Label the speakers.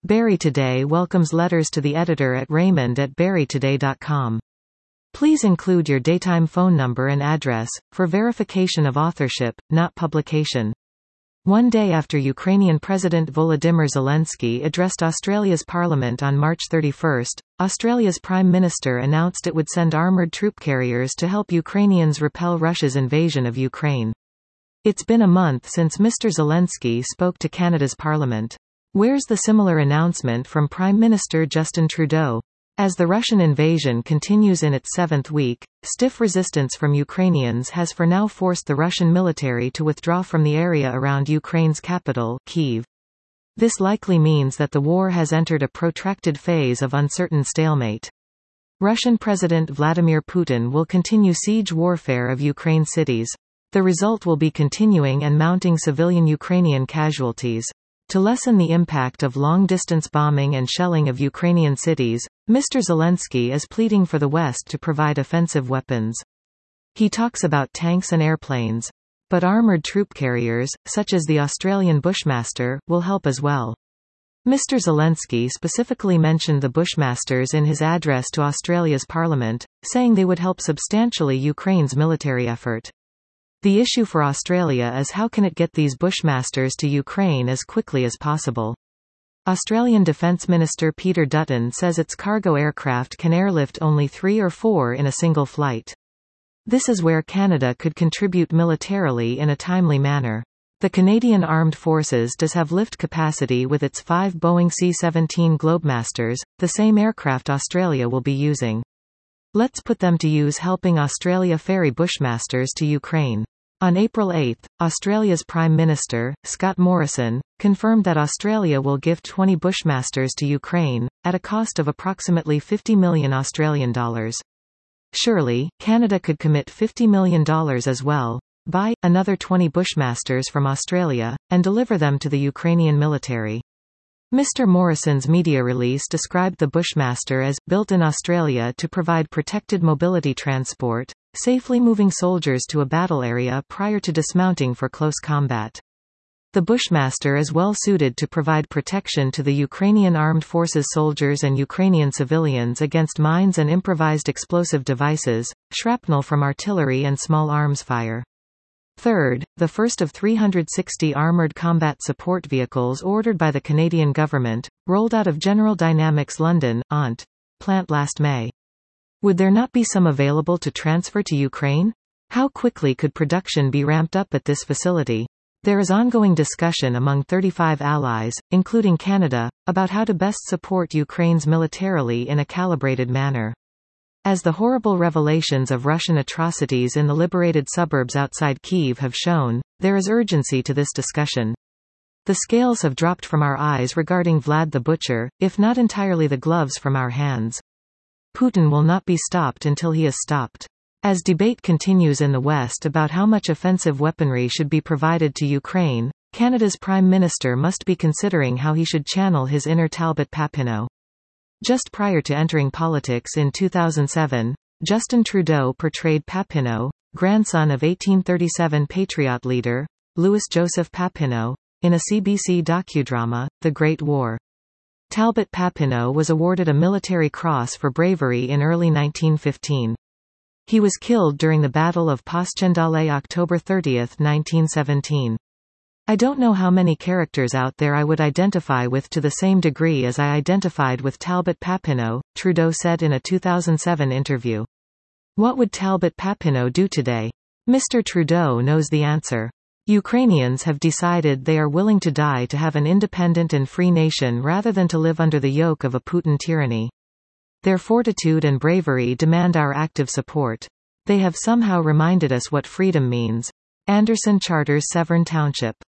Speaker 1: Barry Today welcomes letters to the editor at raymond@barrytoday.com. Please include your daytime phone number and address, for verification of authorship, not publication. One day after Ukrainian President Volodymyr Zelensky addressed Australia's parliament on March 31, Australia's Prime Minister announced it would send armoured troop carriers to help Ukrainians repel Russia's invasion of Ukraine. It's been a month since Mr. Zelensky spoke to Canada's parliament. Where's the similar announcement from Prime Minister Justin Trudeau? As the Russian invasion continues in its seventh week, stiff resistance from Ukrainians has for now forced the Russian military to withdraw from the area around Ukraine's capital, Kyiv. This likely means that the war has entered a protracted phase of uncertain stalemate. Russian President Vladimir Putin will continue siege warfare of Ukraine cities. The result will be continuing and mounting civilian Ukrainian casualties. To lessen the impact of long-distance bombing and shelling of Ukrainian cities, Mr. Zelensky is pleading for the West to provide offensive weapons. He talks about tanks and airplanes. But armoured troop carriers, such as the Australian Bushmaster, will help as well. Mr. Zelensky specifically mentioned the Bushmasters in his address to Australia's parliament, saying they would help substantially Ukraine's military effort. The issue for Australia is how can it get these Bushmasters to Ukraine as quickly as possible. Australian Defence Minister Peter Dutton says its cargo aircraft can airlift only 3 or 4 in a single flight. This is where Canada could contribute militarily in a timely manner. The Canadian Armed Forces does have lift capacity with its 5 Boeing C-17 Globemasters, the same aircraft Australia will be using. Let's put them to use helping Australia ferry Bushmasters to Ukraine. On April 8, Australia's Prime Minister, Scott Morrison, confirmed that Australia will give 20 Bushmasters to Ukraine, at a cost of approximately $50 million Australian dollars. Surely, Canada could commit $50 million as well, buy another 20 Bushmasters from Australia, and deliver them to the Ukrainian military. Mr. Morrison's media release described the Bushmaster as built in Australia to provide protected mobility transport, safely moving soldiers to a battle area prior to dismounting for close combat. The Bushmaster is well suited to provide protection to the Ukrainian Armed Forces soldiers and Ukrainian civilians against mines and improvised explosive devices, shrapnel from artillery and small arms fire. Third, the first of 360 armoured combat support vehicles ordered by the Canadian government, rolled out of General Dynamics London, ONT, plant last May. Would there not be some available to transfer to Ukraine? How quickly could production be ramped up at this facility? There is ongoing discussion among 35 allies, including Canada, about how to best support Ukraine's militarily in a calibrated manner. As the horrible revelations of Russian atrocities in the liberated suburbs outside Kyiv have shown, there is urgency to this discussion. The scales have dropped from our eyes regarding Vlad the Butcher, if not entirely the gloves from our hands. Putin will not be stopped until he is stopped. As debate continues in the West about how much offensive weaponry should be provided to Ukraine, Canada's Prime Minister must be considering how he should channel his inner Talbot Papineau. Just prior to entering politics in 2007, Justin Trudeau portrayed Papineau, grandson of 1837 Patriot leader, Louis-Joseph Papineau, in a CBC docudrama, The Great War. Talbot Papineau was awarded a military cross for bravery in early 1915. He was killed during the Battle of Passchendaele October 30, 1917. I don't know how many characters out there I would identify with to the same degree as I identified with Talbot Papineau, Trudeau said in a 2007 interview. What would Talbot Papineau do today? Mr. Trudeau knows the answer. Ukrainians have decided they are willing to die to have an independent and free nation rather than to live under the yoke of a Putin tyranny. Their fortitude and bravery demand our active support. They have somehow reminded us what freedom means. Anderson Charters, Severn Township.